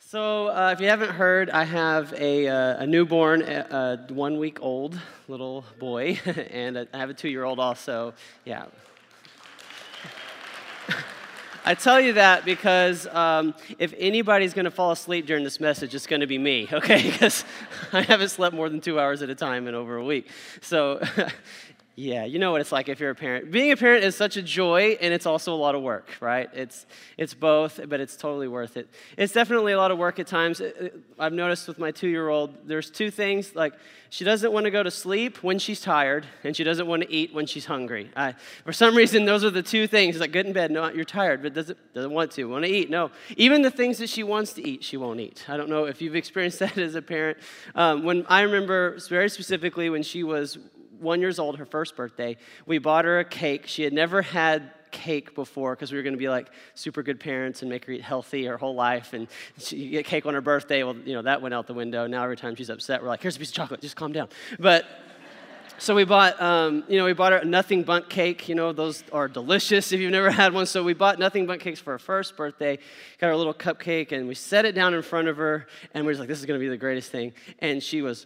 If you haven't heard, I have a newborn, 1 week old little boy, and I have a 2-year-old also. Yeah. I tell you that because if anybody's going to fall asleep during this message, it's going to be me, okay? Because I haven't slept more than 2 hours at a time in over a week. So, yeah, you know what it's like if you're a parent. Being a parent is such a joy, and it's also a lot of work, right? It's both, but it's totally worth it. It's definitely a lot of work at times. I've noticed with my 2-year-old, there's two things, like she doesn't want to go to sleep when she's tired, and she doesn't want to eat when she's hungry. For some reason, those are the two things. It's like, get in bed, no, you're tired, but doesn't want to. Want to eat, no. Even the things that she wants to eat, she won't eat. I don't know if you've experienced that as a parent. When I remember very specifically when she was 1 year old, her first birthday, we bought her a cake. She had never had cake before because we were going to be like super good parents and make her eat healthy her whole life. And she get cake on her birthday. Well, that went out the window. Now every time she's upset, we're like, here's a piece of chocolate. Just calm down. But so we bought, we bought her a Nothing Bundt cake. Those are delicious if you've never had one. So we bought Nothing Bundt cakes for her first birthday, got her a little cupcake, and we set it down in front of her, and we were just like, this is going to be the greatest thing. And she was,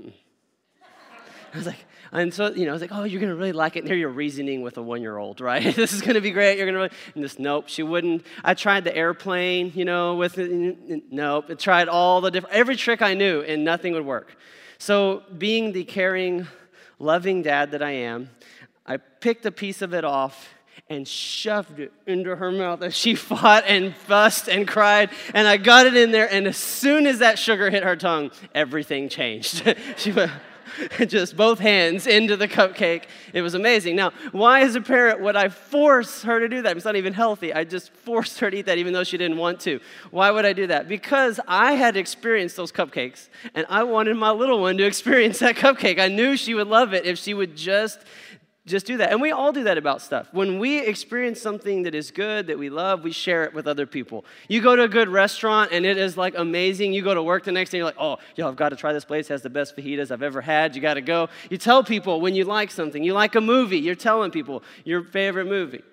I was like, and so, I was like, oh, you're going to really like it. And here you're reasoning with a 1-year-old, right? This is going to be great. You're going to really, and this, nope, she wouldn't. I tried the airplane, with it. Nope. I tried every trick I knew, and nothing would work. So being the caring, loving dad that I am, I picked a piece of it off and shoved it into her mouth as she fought and fussed and cried. And I got it in there, and as soon as that sugar hit her tongue, everything changed. She went just both hands into the cupcake. It was amazing. Now, why as a parent would I force her to do that? It's not even healthy. I just forced her to eat that even though she didn't want to. Why would I do that? Because I had experienced those cupcakes, and I wanted my little one to experience that cupcake. I knew she would love it if she would just do that. And we all do that about stuff. When we experience something that is good, that we love, we share it with other people. You go to a good restaurant and it is like amazing. You go to work the next day, you're like, oh, I've got to try this place. It has the best fajitas I've ever had. You got to go. You tell people when you like something. You like a movie. You're telling people your favorite movie.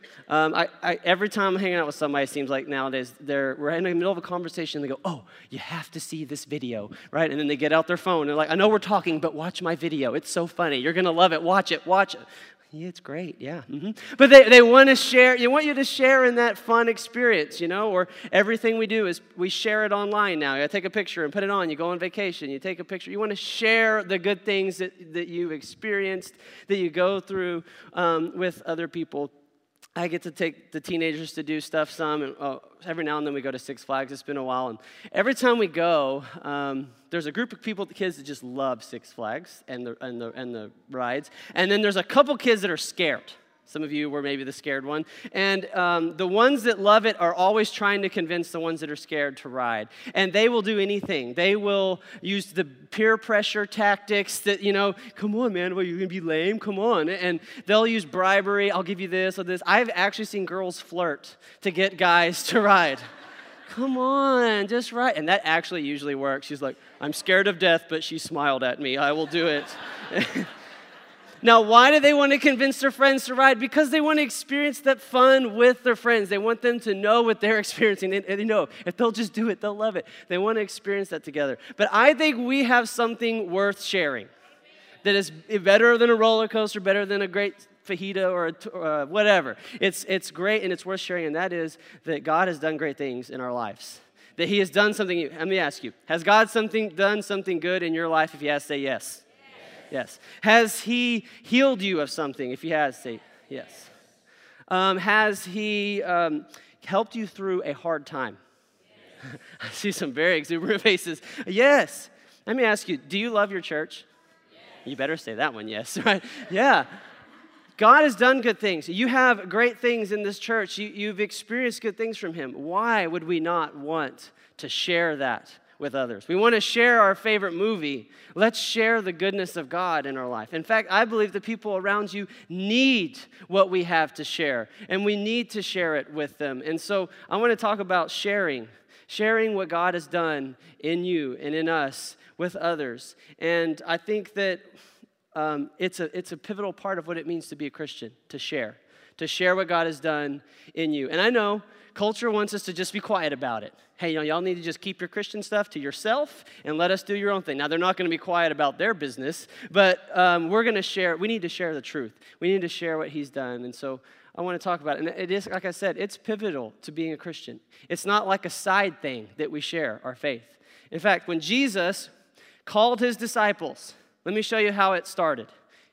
Every time I'm hanging out with somebody, it seems like nowadays, we're in the middle of a conversation, and they go, oh, you have to see this video, right? And then they get out their phone, and they're like, I know we're talking, but watch my video. It's so funny. You're going to love it. Watch it. Yeah, it's great, yeah. Mm-hmm. But they want to share, they want you to share in that fun experience, or everything we do is we share it online now. You take a picture and put it on. You go on vacation, you take a picture. You want to share the good things that you've experienced, that you go through with other people. I get to take the teenagers to do stuff some, and every now and then we go to Six Flags. It's been a while, and every time we go, there's a group of people, the kids that just love Six Flags and the rides, and then there's a couple kids that are scared. Some of you were maybe the scared one. And the ones that love it are always trying to convince the ones that are scared to ride. And they will do anything. They will use the peer pressure tactics that, come on, man, what, you're going to be lame? Come on. And they'll use bribery. I'll give you this or this. I've actually seen girls flirt to get guys to ride. Come on, just ride. And that actually usually works. She's like, I'm scared of death, but she smiled at me. I will do it. Now, why do they want to convince their friends to ride? Because they want to experience that fun with their friends. They want them to know what they're experiencing. And they know if they'll just do it, they'll love it. They want to experience that together. But I think we have something worth sharing that is better than a roller coaster, better than a great fajita or whatever. It's great and it's worth sharing, and that is that God has done great things in our lives. That He has done something. Let me ask you, has God done something good in your life? If you have, say yes. Yes. Has He healed you of something? If He has, say yes. Has He helped you through a hard time? Yes. I see some very exuberant faces. Yes. Let me ask you, do you love your church? Yes. You better say that one, yes, right? Yeah. God has done good things. You have great things in this church. You've experienced good things from Him. Why would we not want to share that with others? We want to share our favorite movie. Let's share the goodness of God in our life. In fact, I believe the people around you need what we have to share, and we need to share it with them. And so I want to talk about sharing what God has done in you and in us with others. And I think that it's a pivotal part of what it means to be a Christian, to share to share what God has done in you. And I know culture wants us to just be quiet about it. Hey, y'all need to just keep your Christian stuff to yourself and let us do your own thing. Now, they're not going to be quiet about their business, but we're going to share. We need to share the truth. We need to share what he's done. And so I want to talk about it. And it is, like I said, it's pivotal to being a Christian. It's not like a side thing that we share our faith. In fact, when Jesus called his disciples, let me show you how it started.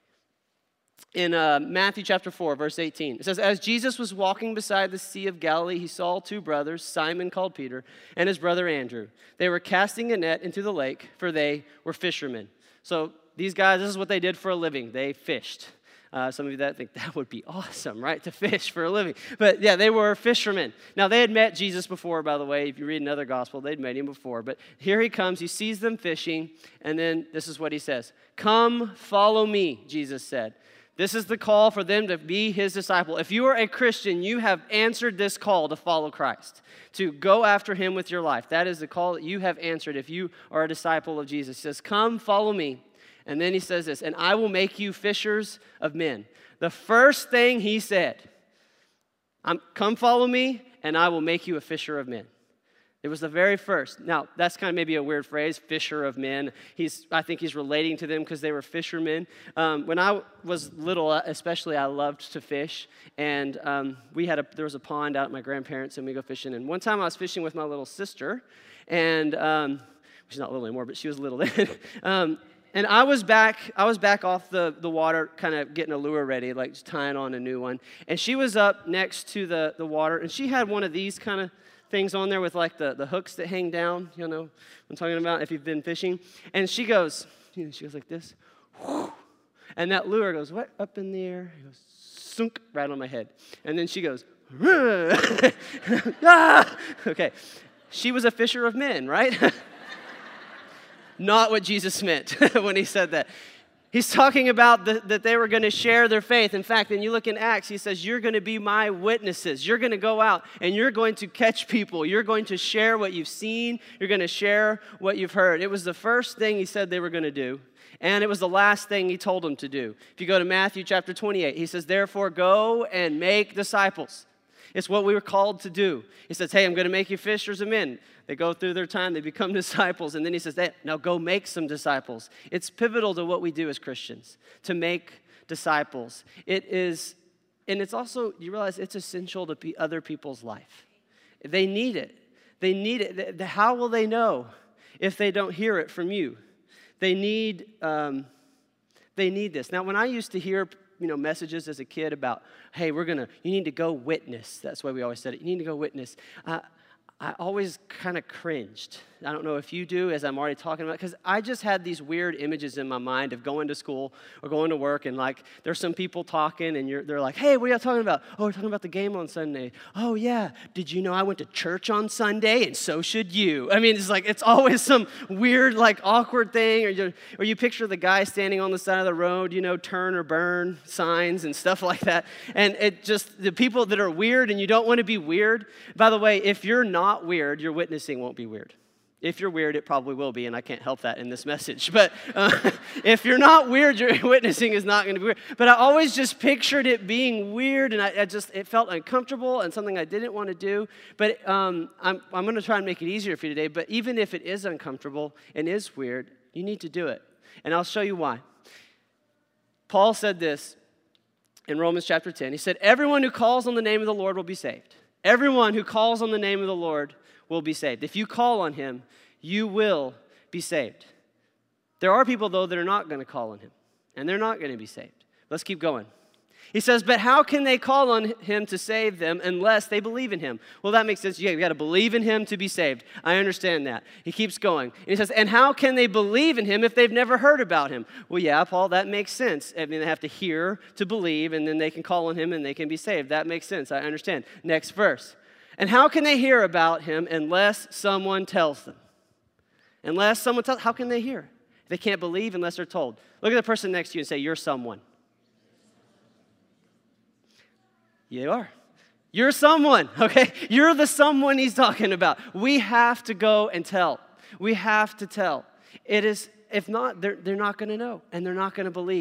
In Matthew chapter 4, verse 18, it says, as Jesus was walking beside the Sea of Galilee, he saw two brothers, Simon called Peter, and his brother Andrew. They were casting a net into the lake, for they were fishermen. So these guys, this is what they did for a living. They fished. Some of you that think that would be awesome, right, to fish for a living. But yeah, they were fishermen. Now, they had met Jesus before, by the way. If you read another gospel, they'd met him before. But here he comes. He sees them fishing, and then this is what he says. Come, follow me, Jesus said. This is the call for them to be his disciple. If you are a Christian, you have answered this call to follow Christ, to go after him with your life. That is the call that you have answered if you are a disciple of Jesus. He says, come, follow me. And then he says this, and I will make you fishers of men. The first thing he said, come follow me, and I will make you a fisher of men. It was the very first. Now, that's kind of maybe a weird phrase, fisher of men. I think he's relating to them because they were fishermen. When I was little, especially, I loved to fish. And there was a pond out at my grandparents', and we go fishing. And one time I was fishing with my little sister, and she's not little anymore, but she was little then. And I was back off the water, kind of getting a lure ready, like just tying on a new one. And she was up next to the water, and she had one of these kind of things on there with like the hooks that hang down, you know what I'm talking about if you've been fishing. And she goes like this, whoo, and that lure goes, what, up in the air? It goes, sunk, right on my head. And then she goes, ah! Okay, she was a fisher of men, right? Not what Jesus meant when he said that. He's talking about that they were going to share their faith. In fact, when you look in Acts, he says, you're going to be my witnesses. You're going to go out and you're going to catch people. You're going to share what you've seen. You're going to share what you've heard. It was the first thing he said they were going to do, and it was the last thing he told them to do. If you go to Matthew chapter 28, he says, therefore go and make disciples. It's what we were called to do. He says, hey, I'm going to make you fishers of men. They go through their time, they become disciples, and then he says, hey, now go make some disciples. It's pivotal to what we do as Christians, to make disciples. It is, and it's also, you realize it's essential to be other people's life. They need it. They need it. How will they know if they don't hear it from you? They need this. Now, when I used to hear messages as a kid about, hey, you need to go witness. That's why we always said it. You need to go witness. I always kind of cringed. I don't know if you do, as I'm already talking about, because I just had these weird images in my mind of going to school or going to work, and like there's some people talking, and they're like, hey, what are y'all talking about? Oh, we're talking about the game on Sunday. Oh, yeah. Did you know I went to church on Sunday, and so should you? I mean, it's always some weird, like, awkward thing, or you picture the guy standing on the side of the road, turn or burn signs and stuff like that, and it just, the people that are weird, and you don't want to be weird. By the way, if you're not weird, your witnessing won't be weird. If you're weird, it probably will be, and I can't help that in this message. But if you're not weird, your witnessing is not going to be weird. But I always just pictured it being weird, and it felt uncomfortable and something I didn't want to do. But I'm going to try and make it easier for you today. But even if it is uncomfortable and is weird, you need to do it. And I'll show you why. Paul said this in Romans chapter 10. He said, everyone who calls on the name of the Lord will be saved. Everyone who calls on the name of the Lord will be saved. If you call on him, you will be saved. There are people, though, that are not going to call on him, and they're not going to be saved. Let's keep going. He says, but how can they call on him to save them unless they believe in him? Well, that makes sense. Yeah, you got to believe in him to be saved. I understand that. He keeps going. And he says, and how can they believe in him if they've never heard about him? Well, yeah, Paul, that makes sense. I mean, they have to hear to believe, and then they can call on him and they can be saved. That makes sense. I understand. Next verse. And how can they hear about him unless someone tells them? Unless someone tells, how can they hear? They can't believe unless they're told. Look at the person next to you and say, you're someone. You are. You're someone, okay? You're the someone he's talking about. We have to go and tell. We have to tell. It is, if not, they're not going to know, and they're not going to believe.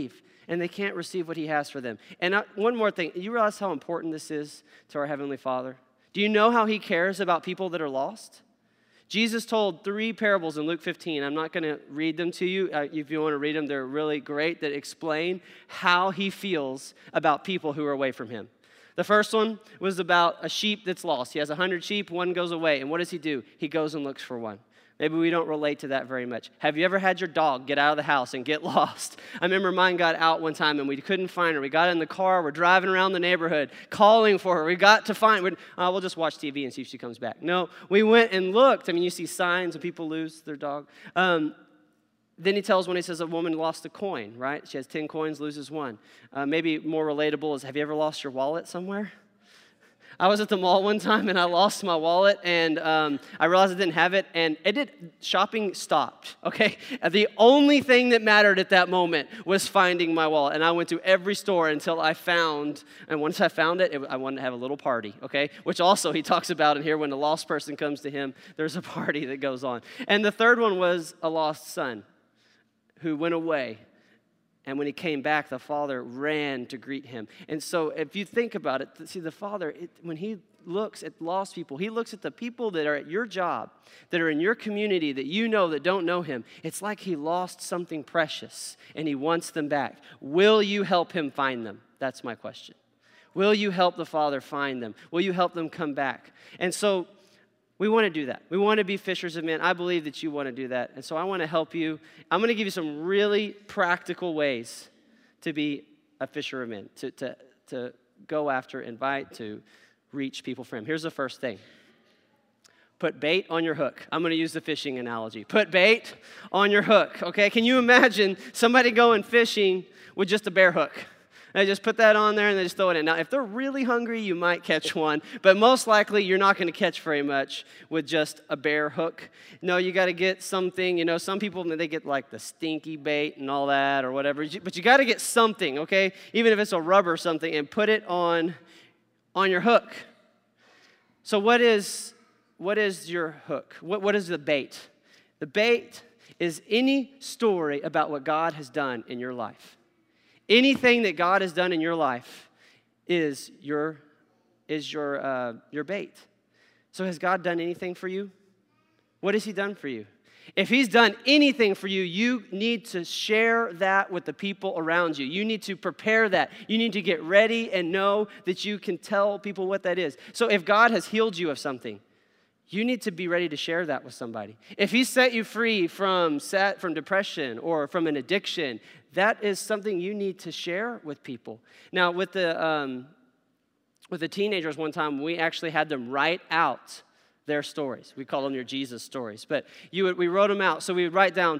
and they can't receive what he has for them. And one more thing, you realize how important this is to our Heavenly Father? Do you know how he cares about people that are lost? Jesus told 3 parables in Luke 15. I'm not going to read them to you. If you want to read them, they're really great, that explain how he feels about people who are away from him. The first one was about a sheep that's lost. He has 100 sheep, one goes away. And what does he do? He goes and looks for one. Maybe we don't relate to that very much. Have you ever had your dog get out of the house and get lost? I remember mine got out one time and we couldn't find her. We got in the car, we're driving around the neighborhood, calling for her. We got to find her. We'll just watch TV and see if she comes back. No, we went and looked. I mean, you see signs when people lose their dog. Then he tells when he says a woman lost a coin, right? She has 10 coins, loses one. Maybe more relatable is, have you ever lost your wallet somewhere? I was at the mall one time and I lost my wallet and I realized I didn't have it and shopping stopped, okay? The only thing that mattered at that moment was finding my wallet, and I went to every store until I found, and once I found it, I wanted to have a little party, okay? Which also he talks about in here, when a lost person comes to him, there's a party that goes on. And the third one was a lost son who went away. And when he came back, the father ran to greet him. And so if you think about it, see, the father, when he looks at lost people, he looks at the people that are at your job, that are in your community, that you know that don't know him. It's like he lost something precious, and he wants them back. Will you help him find them? That's my question. Will you help the father find them? Will you help them come back? And so we want to do that. We want to be fishers of men. I believe that you want to do that. And so I want to help you. I'm going to give you some really practical ways to be a fisher of men, to go after, invite, to reach people for him. Here's the first thing. Put bait on your hook. I'm going to use the fishing analogy. Put bait on your hook, okay? Can you imagine somebody going fishing with just a bare hook? They just put that on there and they just throw it in. Now, if they're really hungry, you might catch one, but most likely you're not going to catch very much with just a bare hook. No, you got to get something. You know, some people, they get like the stinky bait and all that or whatever, but you got to get something, okay? Even if it's a rubber or something, and put it on your hook. So what is your hook? What is the bait? The bait is any story about what God has done in your life. Anything that God has done in your life is your bait. So has God done anything for you? What has he done for you? If he's done anything for you, you need to share that with the people around you. You need to prepare that. You need to get ready and know that you can tell people what that is. So if God has healed you of something, you need to be ready to share that with somebody. If he set you free from depression or from an addiction, that is something you need to share with people. Now, with the teenagers one time, we actually had them write out their stories. We call them your Jesus stories. But we wrote them out. So we would write down,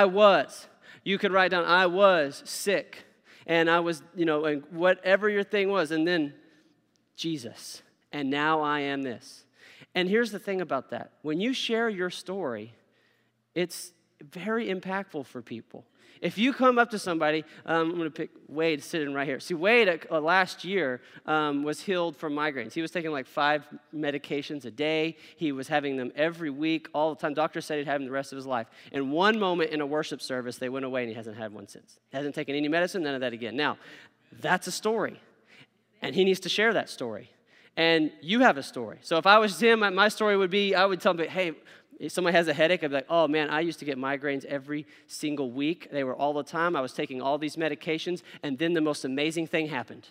you could write down, I was sick. And I was, and whatever your thing was. And then Jesus. And now I am this. And here's the thing about that. When you share your story, it's very impactful for people. If you come up to somebody, I'm going to pick Wade sitting right here. See, Wade last year was healed from migraines. He was taking like 5 medications a day. He was having them every week, all the time. Doctor said he'd have them the rest of his life. And one moment in a worship service, they went away and he hasn't had one since. He hasn't taken any medicine, none of that again. Now, that's a story. And he needs to share that story. And you have a story. So if I was him, my story would be, I would tell him, hey, if somebody has a headache, I'd be like, oh man, I used to get migraines every single week. They were all the time. I was taking all these medications, and then the most amazing thing happened.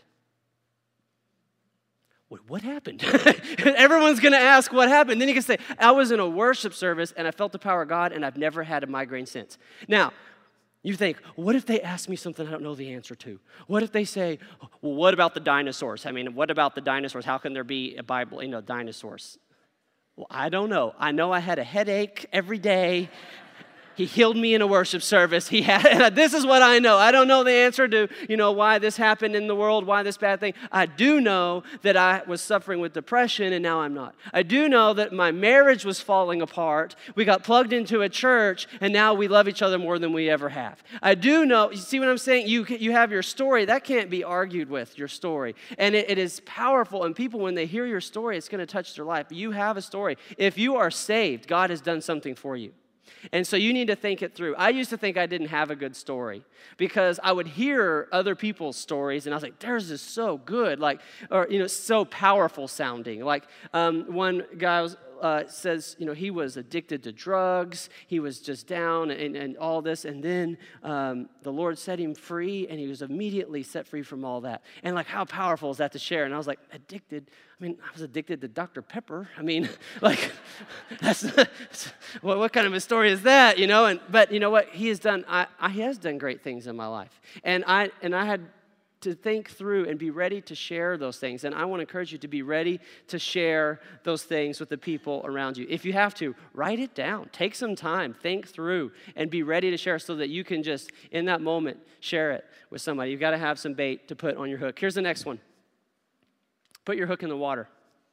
What happened? Everyone's going to ask what happened. Then you can say, I was in a worship service, and I felt the power of God, and I've never had a migraine since. Now, you think, what if they ask me something I don't know the answer to? What if they say, well, what about the dinosaurs? I mean, what about the dinosaurs? How can there be a Bible, dinosaurs? Well, I don't know. I know I had a headache every day. He healed me in a worship service. This is what I know. I don't know the answer to, why this happened in the world, why this bad thing. I do know that I was suffering with depression and now I'm not. I do know that my marriage was falling apart. We got plugged into a church and now we love each other more than we ever have. I do know, you see what I'm saying? You have your story. That can't be argued with, your story. And it is powerful. And people, when they hear your story, it's going to touch their life. You have a story. If you are saved, God has done something for you. And so you need to think it through. I used to think I didn't have a good story because I would hear other people's stories and I was like, theirs is so good, like, or, so powerful sounding. Like one guy says, he was addicted to drugs. He was just down and all this. And then the Lord set him free and he was immediately set free from all that. And like, how powerful is that to share? And I was like, addicted? I was addicted to Dr. Pepper. Like, that's what kind of a story is that, But you know what? He has done, he has done great things in my life. And I had to think through and be ready to share those things. And I want to encourage you to be ready to share those things with the people around you. If you have to, write it down. Take some time, think through, and be ready to share so that you can just, in that moment, share it with somebody. You've got to have some bait to put on your hook. Here's the next one. Put your hook in the water.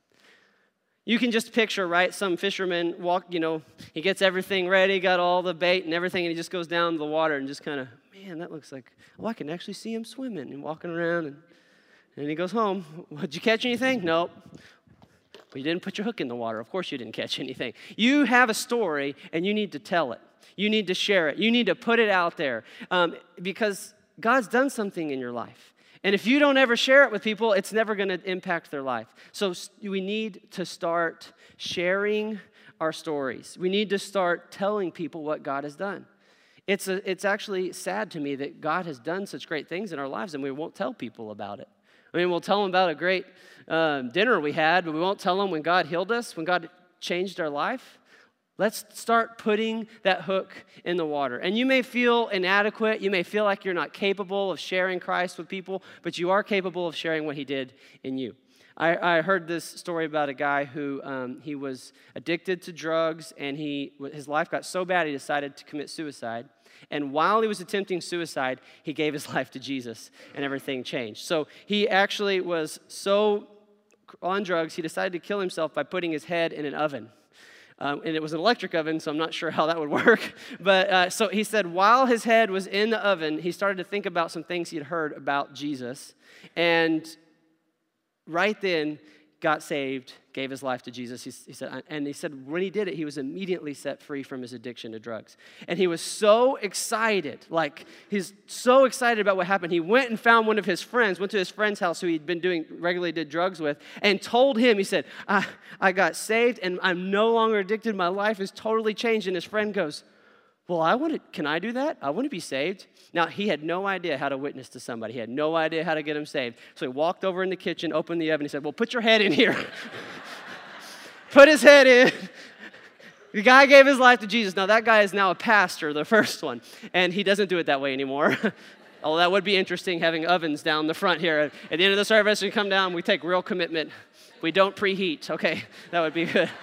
You can just picture, right, some fisherman he gets everything ready, got all the bait and everything, and he just goes down to the water and just kind of, man, that looks like, I can actually see him swimming and walking around. And he goes home. Did you catch anything? Nope. Well, you didn't put your hook in the water. Of course you didn't catch anything. You have a story, and you need to tell it. You need to share it. You need to put it out there because God's done something in your life. And if you don't ever share it with people, it's never going to impact their life. So we need to start sharing our stories. We need to start telling people what God has done. It's actually sad to me that God has done such great things in our lives and we won't tell people about it. We'll tell them about a great dinner we had, but we won't tell them when God healed us, when God changed our life. Let's start putting that hook in the water. And you may feel inadequate. You may feel like you're not capable of sharing Christ with people, but you are capable of sharing what he did in you. I heard this story about a guy who he was addicted to drugs, and his life got so bad he decided to commit suicide. And while he was attempting suicide, he gave his life to Jesus, and everything changed. So he actually was so on drugs, he decided to kill himself by putting his head in an oven. And it was an electric oven, so I'm not sure how that would work. But so he said while his head was in the oven, he started to think about some things he had heard about Jesus. And right then, got saved, gave his life to Jesus. He said when he did it, he was immediately set free from his addiction to drugs. And he was so excited, he's so excited about what happened. He went and found one of his friends, went to his friend's house who he'd been regularly did drugs with, and told him, he said, I got saved and I'm no longer addicted. My life is totally changed. And his friend goes, well, can I do that? I want to be saved. Now, he had no idea how to witness to somebody. He had no idea how to get him saved. So he walked over in the kitchen, opened the oven, he said, well, put your head in here. Put his head in. The guy gave his life to Jesus. Now, that guy is now a pastor, the first one, and he doesn't do it that way anymore. Although that would be interesting, having ovens down the front here. At the end of the service, we come down, we take real commitment. We don't preheat. Okay, that would be good.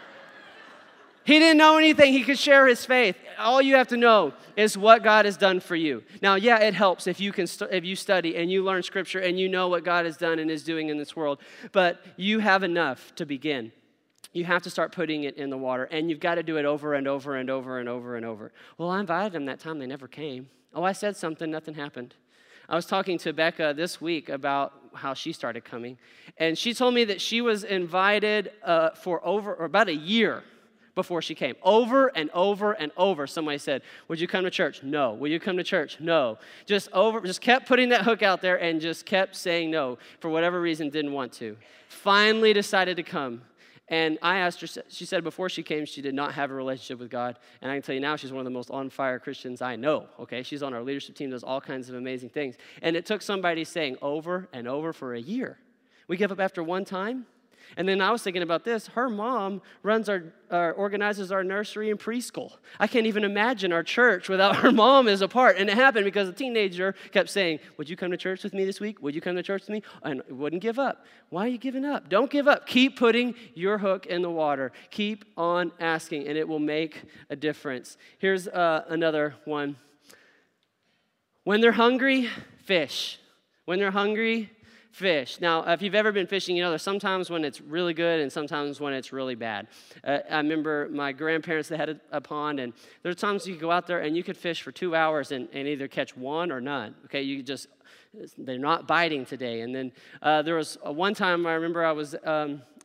He didn't know anything. He could share his faith. All you have to know is what God has done for you. Now, yeah, it helps if you if you study and you learn Scripture and you know what God has done and is doing in this world. But you have enough to begin. You have to start putting it in the water, and you've got to do it over and over and over and over and over. Well, I invited them that time. They never came. Oh, I said something. Nothing happened. I was talking to Becca this week about how she started coming, and she told me that she was invited for about a year before she came. Over and over and over, somebody said, would you come to church? No. Will you come to church? No. Just kept putting that hook out there and just kept saying no. For whatever reason, didn't want to. Finally decided to come. And I asked her, she said before she came, she did not have a relationship with God. And I can tell you now, she's one of the most on-fire Christians I know, okay? She's on our leadership team, does all kinds of amazing things. And it took somebody saying over and over for a year. We give up after one time. And then I was thinking about this. Her mom organizes our nursery and preschool. I can't even imagine our church without her mom as a part. And it happened because a teenager kept saying, would you come to church with me this week? Would you come to church with me? And wouldn't give up. Why are you giving up? Don't give up. Keep putting your hook in the water. Keep on asking, and it will make a difference. Here's another one. When th're hungry, fish. When they're hungry, fish. Now, if you've ever been fishing, you know there's sometimes when it's really good and sometimes when it's really bad. I remember my grandparents, they had a pond, and there are times you could go out there and you could fish for 2 hours and either catch one or none. Okay, they're not biting today. And then there was one time I remember I was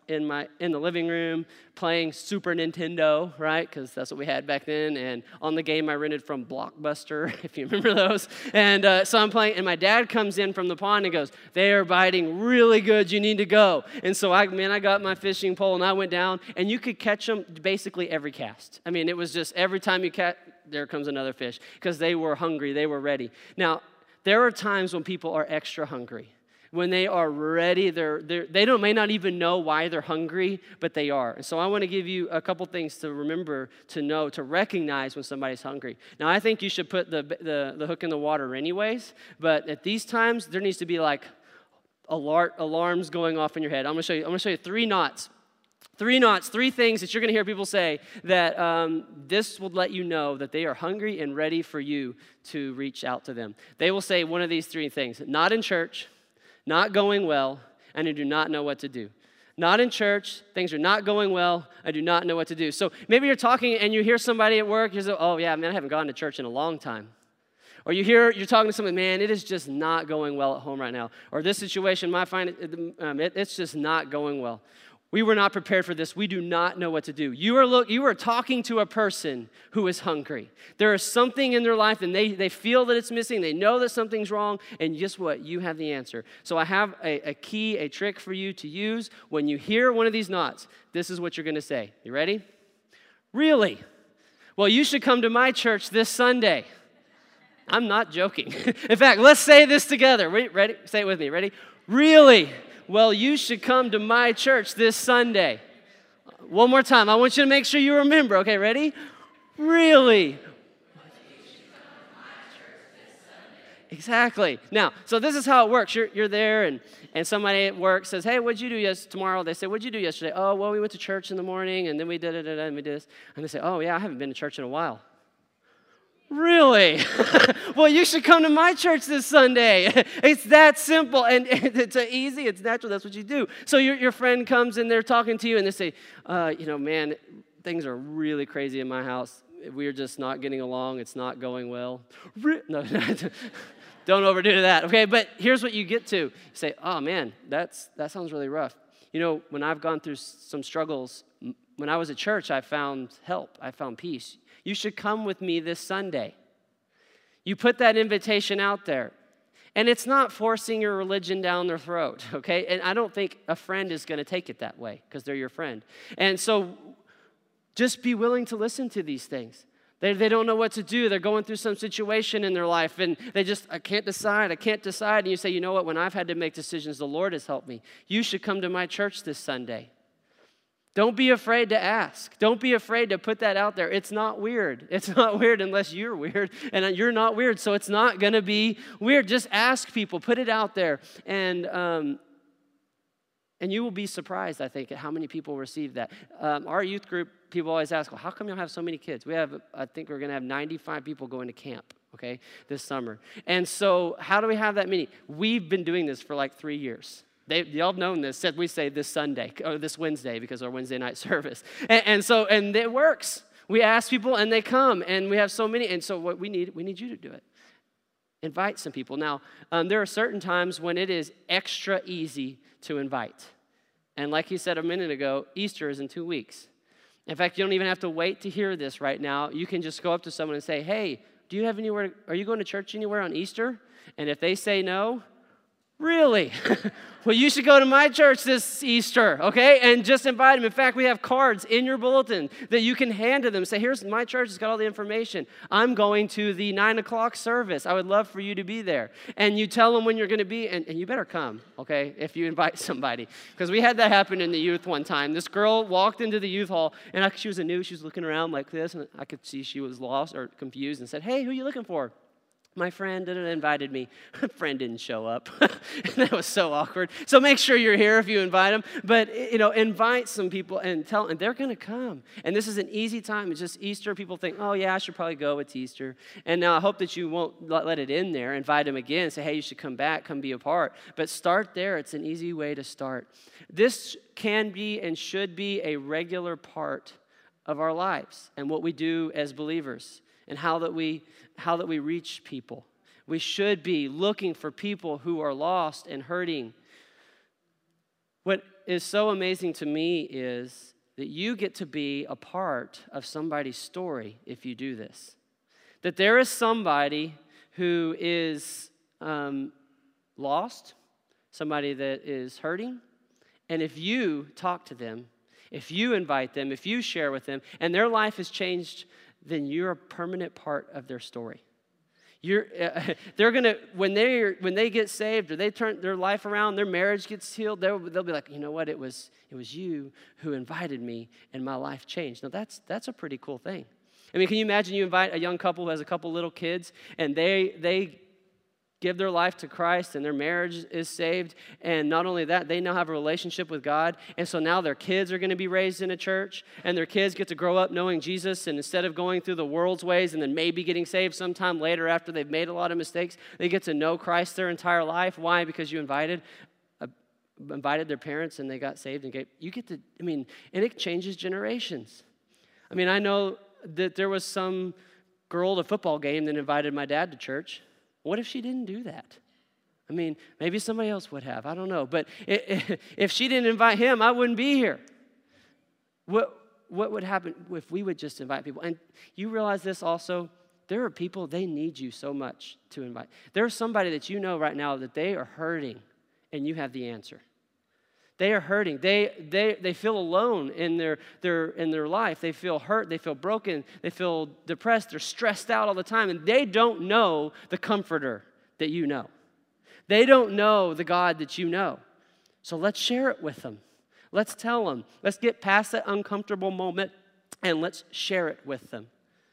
in the living room playing Super Nintendo, right? Because that's what we had back then. And on the game I rented from Blockbuster, if you remember those. And so I'm playing, and my dad comes in from the pond and goes, "They are biting really good. You need to go." And so I got my fishing pole and I went down, and you could catch them basically every cast. I mean, it was just every time you catch, there comes another fish, because they were hungry. They were ready. Now, there are times when people are extra hungry. When they are ready, they may not even know why they're hungry, but they are. And so I want to give you a couple things to remember, to know, to recognize when somebody's hungry. Now, I think you should put the hook in the water anyways, but at these times, there needs to be like alarms going off in your head. I'm going to show you 3 knots. 3 knots, 3 things that you're going to hear people say that this will let you know that they are hungry and ready for you to reach out to them. They will say one of these 3 things: not in church, not going well, and I do not know what to do. Not in church, things are not going well, I do not know what to do. So maybe you're talking and you hear somebody at work, you say, "Oh yeah, man, I haven't gone to church in a long time." Or you're talking to someone, "Man, it is just not going well at home right now." Or this situation, it's just not going well. We were not prepared for this. We do not know what to do. You are talking to a person who is hungry. There is something in their life, and they feel that it's missing. They know that something's wrong, and guess what? You have the answer. So I have a key, a trick for you to use. When you hear one of these knots, this is what you're going to say. You ready? "Really? Well, you should come to my church this Sunday." I'm not joking. In fact, let's say this together. Ready? Say it with me. Ready? "Really? Well, you should come to my church this Sunday." One more time. I want you to make sure you remember. Okay, ready? "Really? Exactly. Now, so this is how it works. You're there, and somebody at work says, "Hey, what'd you do tomorrow?" They say, "What'd you do yesterday?" "Oh, well, we went to church in the morning, and then we did it, and we did this." And they say, "Oh, yeah, I haven't been to church in a while." "Really? Well, you should come to my church this Sunday." It's that simple, and it's easy, it's natural, that's what you do. So your friend comes and they're talking to you, and they say, "Man, things are really crazy in my house. We're just not getting along. It's not going well." No, don't overdo that, okay? But here's what you get to. You say, "Oh, man, that sounds really rough. When I've gone through some struggles, when I was at church, I found help. I found peace. You should come with me this Sunday." You put that invitation out there. And it's not forcing your religion down their throat, okay? And I don't think a friend is going to take it that way because they're your friend. And so just be willing to listen to these things. They don't know what to do. They're going through some situation in their life, and I can't decide. And you say, "You know what? When I've had to make decisions, the Lord has helped me. You should come to my church this Sunday." Don't be afraid to ask. Don't be afraid to put that out there. It's not weird. It's not weird unless you're weird, and you're not weird, so it's not going to be weird. Just ask people. Put it out there, and you will be surprised, I think, at how many people receive that. Our youth group, people always ask, "Well, how come you'll have so many kids?" I think we're going to have 95 people going to camp, okay, this summer. And so how do we have that many? We've been doing this for like 3 years. Y'all have known this. We say this Sunday or this Wednesday because our Wednesday night service. And it works. We ask people and they come, and we have so many. And so what we need you to do it. Invite some people. Now, there are certain times when it is extra easy to invite. And like you said a minute ago, Easter is in 2 weeks. In fact, you don't even have to wait to hear this right now. You can just go up to someone and say, "Hey, are you going to church anywhere on Easter?" And if they say no, "Really? Well, you should go to my church this Easter," okay? And just invite them. In fact, we have cards in your bulletin that you can hand to them. Say, "Here's my church. It's got all the information. I'm going to the 9 o'clock service. I would love for you to be there." And you tell them when you're going to be, and you better come, okay, if you invite somebody. Because we had that happen in the youth one time. This girl walked into the youth hall, and she was new. She was looking around like this, and I could see she was lost or confused and said, "Hey, who are you looking for?" "My friend invited me." Friend didn't show up. That was so awkward. So make sure you're here if you invite them. But, invite some people and they're going to come. And this is an easy time. It's just Easter. People think, "Oh, yeah, I should probably go. It's Easter." And now I hope that you won't let it in there. Invite them again. Say, "Hey, you should come back. Come be a part." But start there. It's an easy way to start. This can be and should be a regular part of our lives and what we do as believers. And how that we reach people. We should be looking for people who are lost and hurting. What is so amazing to me is that you get to be a part of somebody's story if you do this. That there is somebody who is lost, somebody that is hurting, and if you talk to them, if you invite them, if you share with them, and their life has changed, then you're a permanent part of their story. They're gonna when they get saved or they turn their life around, their marriage gets healed. They'll be like, you know what? It was you who invited me, and my life changed. Now that's a pretty cool thing. I mean, can you imagine you invite a young couple who has a couple little kids, and they give their life to Christ, and their marriage is saved, and not only that, they now have a relationship with God, and so now their kids are going to be raised in a church, and their kids get to grow up knowing Jesus, and instead of going through the world's ways and then maybe getting saved sometime later after they've made a lot of mistakes, they get to know Christ their entire life. Why? Because you invited their parents, and they got saved, and and it changes generations. I mean, I know that there was some girl at a football game that invited my dad to church. What if she didn't do that? I mean, maybe somebody else would have. I don't know. But if she didn't invite him, I wouldn't be here. What would happen if we would just invite people? And you realize this also, there are people, they need you so much to invite. There's somebody that you know right now that they are hurting, and you have the answer. They are hurting. They feel alone in their life. They feel hurt. They feel broken. They feel depressed. They're stressed out all the time. And they don't know the comforter that you know. They don't know the God that you know. So let's share it with them. Let's tell them. Let's get past that uncomfortable moment and let's share it with them.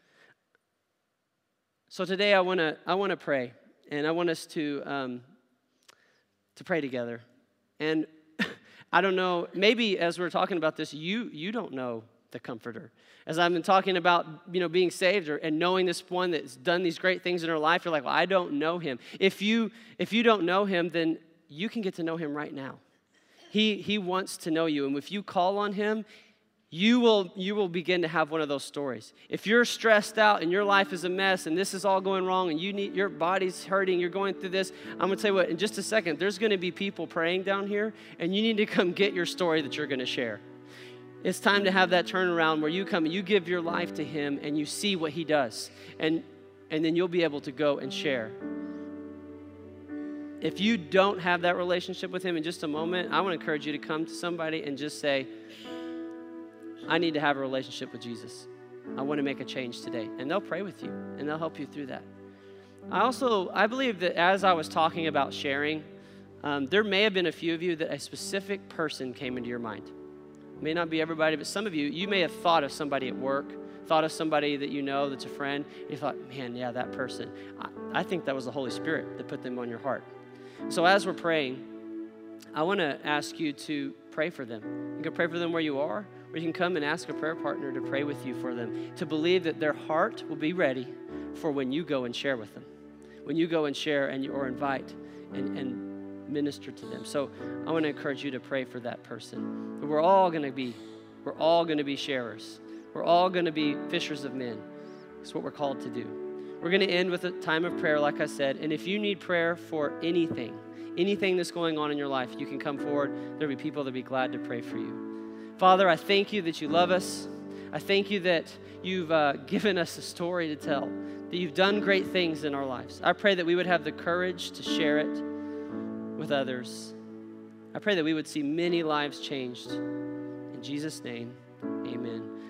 So today I want to pray, and I want us to pray together. And I don't know, maybe as we're talking about this, you don't know the Comforter. As I've been talking about, being saved and knowing this one that's done these great things in our life, you're like, well, I don't know him. If you don't know him, then you can get to know him right now. He wants to know you, and if you call on him, you will begin to have one of those stories. If you're stressed out and your life is a mess and this is all going wrong and your body's hurting, you're going through this, I'm going to tell you what, in just a second, there's going to be people praying down here, and you need to come get your story that you're going to share. It's time to have that turnaround where you come and you give your life to him and you see what he does. And then you'll be able to go and share. If you don't have that relationship with him in just a moment, I want to encourage you to come to somebody and just say, I need to have a relationship with Jesus. I want to make a change today. And they'll pray with you, and they'll help you through that. I believe that as I was talking about sharing, there may have been a few of you that a specific person came into your mind. It may not be everybody, but some of you may have thought of somebody at work, thought of somebody that you know that's a friend, and you thought, man, yeah, that person. I think that was the Holy Spirit that put them on your heart. So as we're praying, I want to ask you to pray for them. You can pray for them where you are, or you can come and ask a prayer partner to pray with you for them, to believe that their heart will be ready for when you go and share with them, when you go and share or invite and minister to them. So I want to encourage you to pray for that person. We're all going to be sharers. We're all going to be fishers of men. It's what we're called to do. We're going to end with a time of prayer, like I said. And if you need prayer for anything that's going on in your life, you can come forward. There'll be people that'll be glad to pray for you. Father, I thank you that you love us. I thank you that you've given us a story to tell, that you've done great things in our lives. I pray that we would have the courage to share it with others. I pray that we would see many lives changed. In Jesus' name, amen.